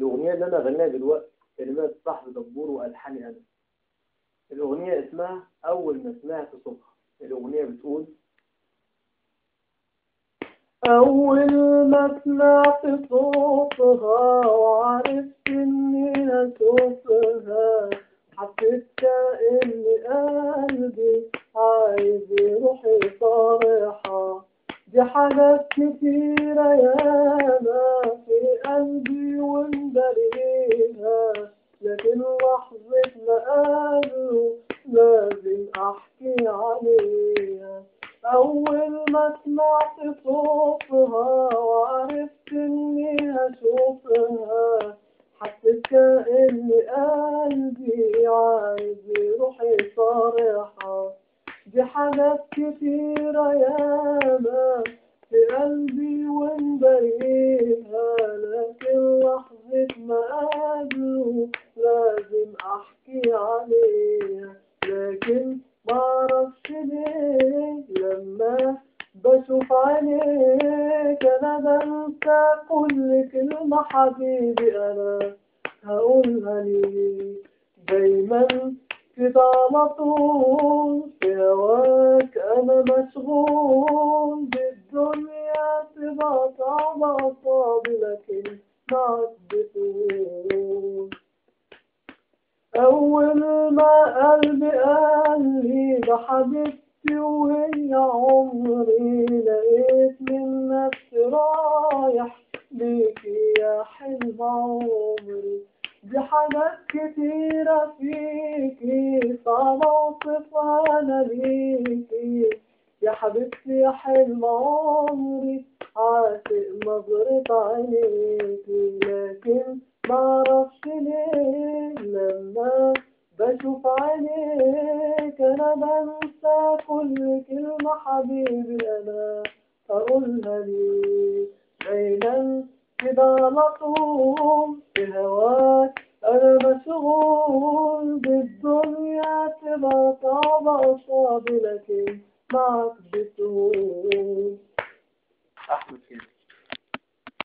الأغنية اللي أنا غنيها دلوقتي كلمات صاحب دبور وألحاني أنا. الأغنية اسمها أول ما سمعت صوتها. الأغنية بتقول: أول ما سمعت صوتها وعرفت إني هشوفها، حسيت كأن قلبي عايز يروح يصارحها. دي حاجات كتيرة ياما في قلبي ومداريها، لكن لحظة ما قابله لازم أحكي عليها. أول ما سمعت صوتها وعرفت إني هشوفها، حسيت كأن قلبي عايز يروح يصارحها. دي حاجات كتيرة ياما في قلبي ومبريها، لكن لحظة ما قابله لازم أحكي عليها. لكن معرفش ليه لما بشوف عينيك أنا بنسى كل كلمة حبيبي أنا هقولها ليك. دايما كده على طول في هواك أنا مشغول، بالدنيا تبقى صعبة صعب لكن معك بتقول. أول ما قلبي قال لي ده حبيبتي وهي عمري، لقيت من نفسي رايح ليكي يا حلم عمري. دي حاجات كتيرة فيكي صعب أوصفها أنا ليكي، يا حبيبتي يا حلم عمري، عاشق نظرة عينيكي. لكن معرفش ليه لما بشوف عينيك أنا بنسى كل كلمة حبيبي أنا هقولها ليك. دايما كده على طول في هواك أنا مشغول، بالدنيا تبقى صعبة صعب لكن معك بتقول. أحمد كده.